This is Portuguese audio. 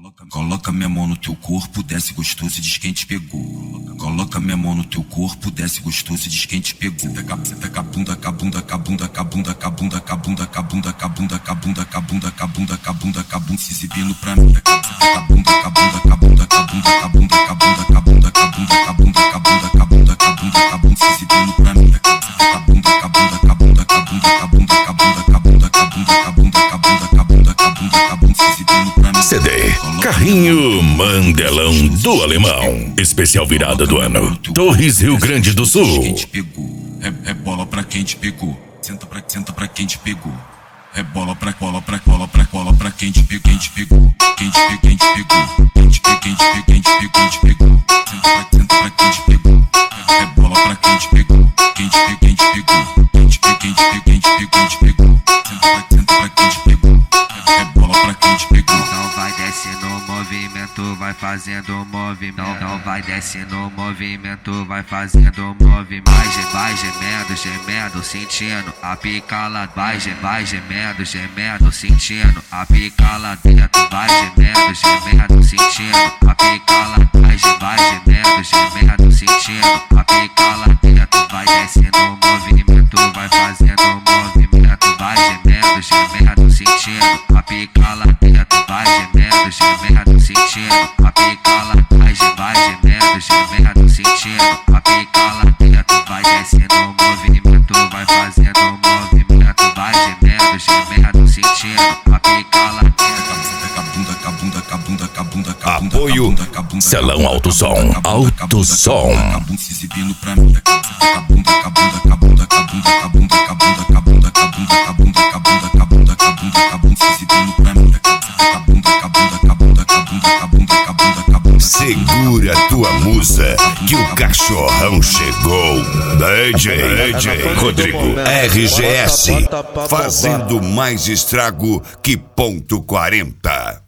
Coloca minha mão no teu corpo, desce gostoso e diz quem te pegou. Coloca minha mão no teu corpo, desce gostoso e diz quem te pegou. Senta com a bunda, com a bunda, com a bunda, com a bunda, com a bunda, com a bunda, com a bunda, com a bunda, com a bunda, com a bunda, com a bunda, com a bunda, com a bunda, se exibindo pra mim. Com a bunda, com a bunda, com a bunda, com a bunda, com a bunda, com a bunda, com a bunda, com a bunda, com a bunda, com a bunda, com a bunda, com a bunda, com a bunda, se exibindo pra mim. Com a bunda, com a bunda, com a bunda, com a bunda, com a bunda, com a bunda, com a bunda, com a bunda, com a bunda, com a bunda, com a bunda, com a bunda, com a bunda, se exibindo pra mim. CD Carrinho Mandelão do Alemão. Especial virada do ano. Torres, Rio Grande do Sul. É bola pra quem te pegou. Senta pra quem te pegou. É bola pra bola pra bola pra bola pra quem te pegou. Quem te pegou. Quem te pegou. Quem te pegou. Quem te pegou. Quem te pegou. Quem te pegou. Quem te pegou. Senta pra quem te pegou. É bola pra quem te pegou. Quem te pegou. Quem te pegou. Quem te pegou. Quem te pegou. Quem te pegou. Quem te pegou. Senta pra quem te pegou. É bola pra quem te pegou. Não vai descendo o movimento, vai fazendo movimento. Não vai descendo o movimento, vai fazendo movimento. Vai gemendo, gemendo, sentindo a pica lá. Vai gemendo, gemendo, sentindo a pica lá dentro. Vai gemendo, gemendo, sentindo a pica lá. Vai gemendo, gemendo, sentindo a pica lá dentro. Vai descendo o movimento, vai fazendo movimento. Vai gemendo, gemendo, sentindo a pica lá dentro. Vai gemendo, gemendo, sentindo a pica lá. Vai gemendo, gemendo, sentindo a pica lá dentro. Vai descendo o movimento, vai fazendo movimento. Vai gemendo, gemendo, sentindo a pica lá dentro. Apoio Celão Alto Som. Alto Som. Se exibindo pra mim. Segura tua musa que o cachorrão chegou. DJ Rodrigo RGS, fazendo mais estrago que ponto 40.